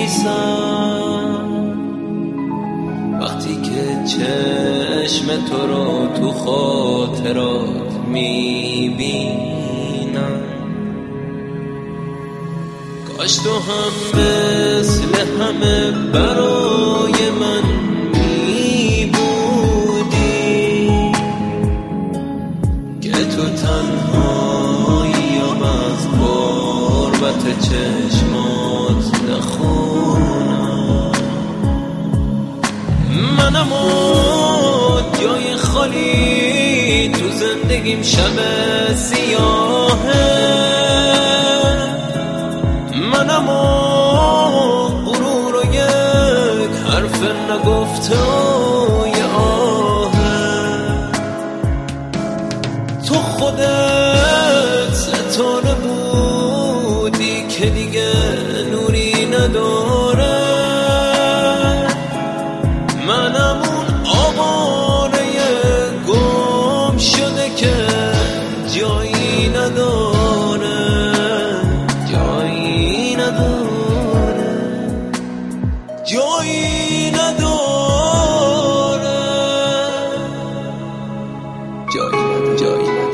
نویسم وقتی که چشم تو رو تو خاطرات میبینم. کاش تو هم مثل همه برای من میبودی که تو تنهاییم از غربت چشمات نخونم. منم جای خالی تو زندگیم شب سیاهه. منم غرور و یک حرف نگفته و یه آهه. تو خودت ستاره بودی که دیگه نوری نداره. منم اون آواره گم شده که جایی نداره. جایی نداره. جایی نداره. جایی نداره.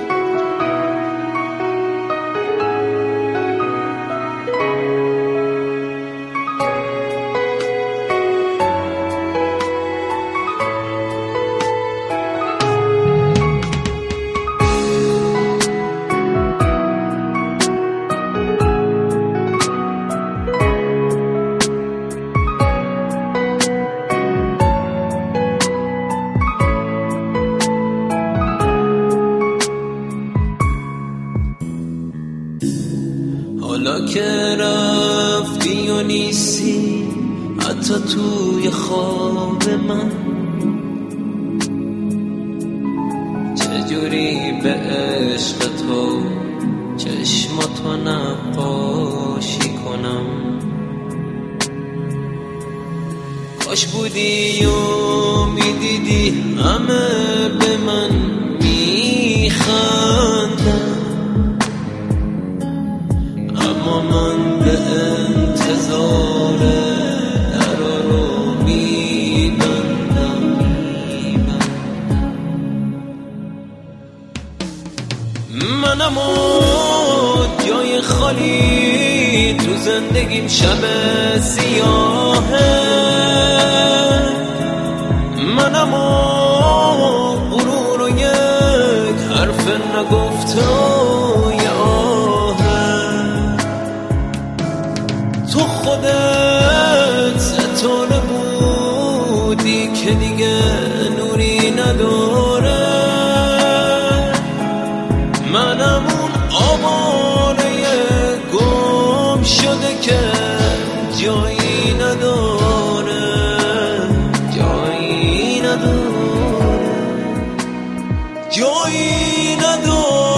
حالا که رفتی و نیستی حتی توی خواب من، چجوری به عشق تو چشماتو نقاشی کنم. کاش بودی و میدیدی همه به من میخندن، اما من به انتظار درا رو میبندم. منم جای خالی تو زندگیم شب سیاهه. منم غرور و یک حرف نگفته و یه آهه. تو خودت ستاره بودی که دیگه نوری نداره. منم اون آواره گم شده که جایی نداره. جایی نداره. جایی نداره.